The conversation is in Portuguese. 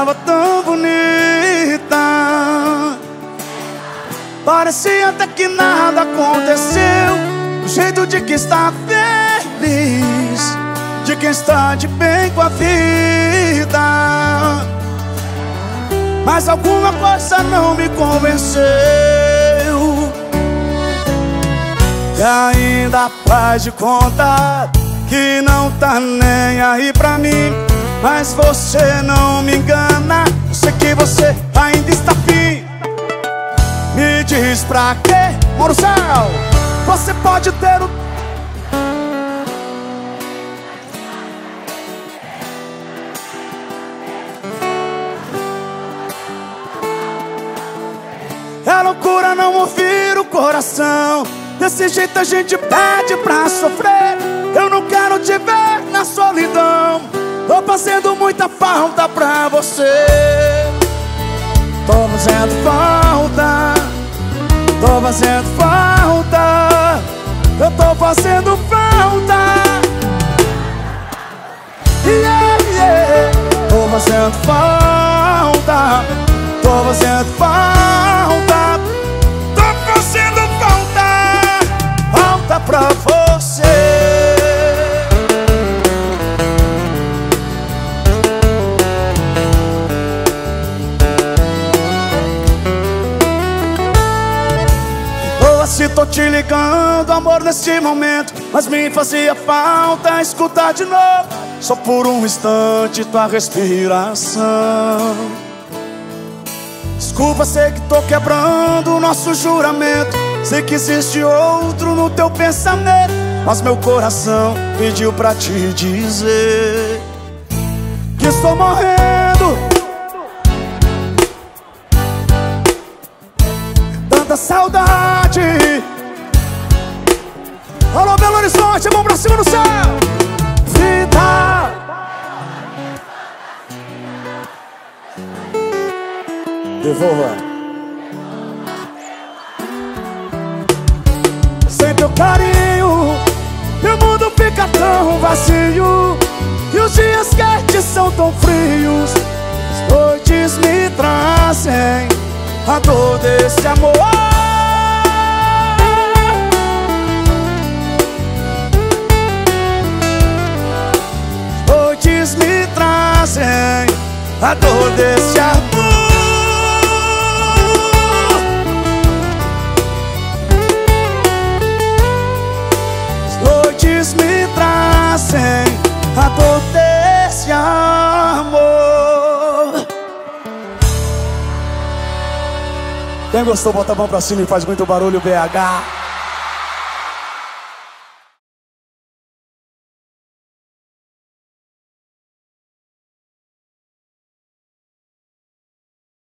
tava tão bonita. Parecia até que nada aconteceu. O jeito de quem está feliz, de quem está de bem com a vida. Mas alguma coisa não me convenceu. E ainda faz de conta que não tá nem aí pra mim. Mas você não me engana, eu sei que você ainda está afim. Me diz pra quê, Moruzal? Você pode ter o... É loucura não ouvir o coração. Desse jeito a gente pede pra sofrer. Eu não quero te ver na solidão. Tô fazendo muita falta pra você. Tô fazendo falta. Tô fazendo falta. Eu tô fazendo falta. Yeah, yeah. Tô fazendo falta. Tô fazendo falta. Tô fazendo falta. Falta pra você. Se tô te ligando, amor, neste momento, mas me fazia falta escutar de novo, só por um instante, tua respiração. Desculpa, sei que tô quebrando o nosso juramento. Sei que existe outro no teu pensamento, mas meu coração pediu pra te dizer que estou morrendo. Tanta saudade. Alô, Belo Horizonte, mão pra cima no céu. Vida. Devolva. Sem teu carinho, meu mundo fica tão vazio. E os dias quentes são tão frios. As noites me trazem a dor desse amor. As noites me trazem a dor desse amor. As noites me trazem a dor desse amor. Quem gostou, bota a mão pra cima e faz muito barulho, BH.